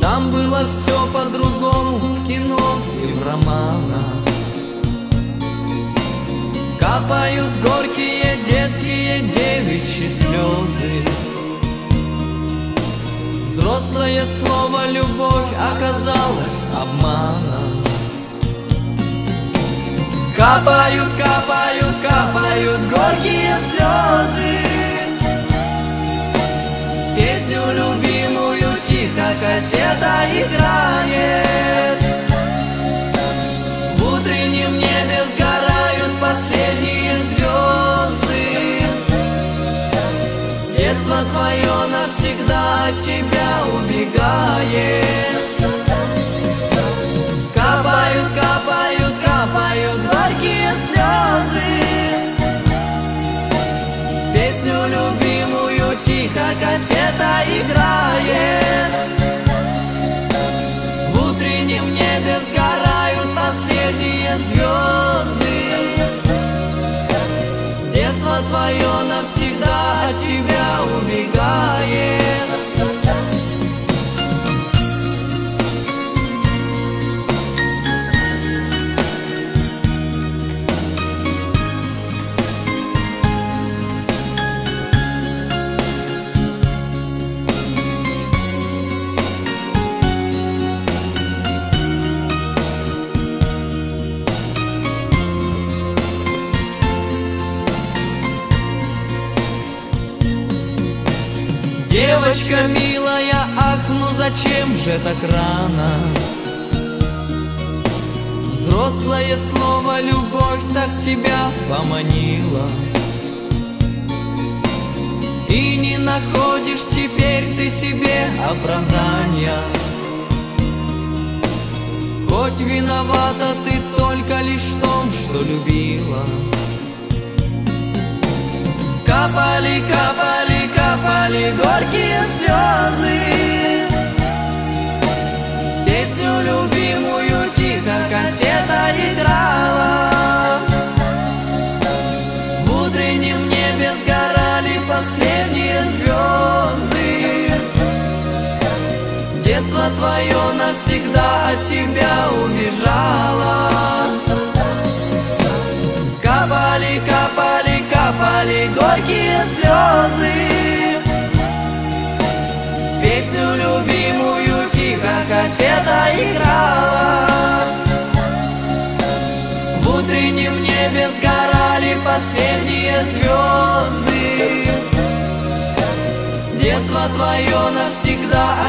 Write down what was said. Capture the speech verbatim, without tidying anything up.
Там было все по-другому в кино и в романах. Капают горькие детские девичьи слезы. Взрослое слово «любовь» оказалось обманом. Капают, капают, капают горькие слезы. Песню любимую тихо кассета играет. В утреннем небе сгорают последние звезды. Детство твое навсегда от тебя убегает. Капают, капают, капают горькие слезы. Песню любимую тихо кассета играет. В утреннем небе сгорают последние звезды. Детство твое навсегда от тебя убегает. Девочка милая, ах, ну зачем же так рано? Взрослое слово «любовь» так тебя поманило. И не находишь теперь ты себе оправдания. Хоть виновата ты только лишь в том, что любила. Капали, капали, капали горькие слезы. Песню любимую тихо кассета играла. В утреннем небе сгорали последние звезды. Детство твое навсегда от тебя убежало. Капали, капали, капали горькие слезы. Песню любимую тихо кассета играла. В утреннем небе сгорали последние звезды. Детство твое навсегда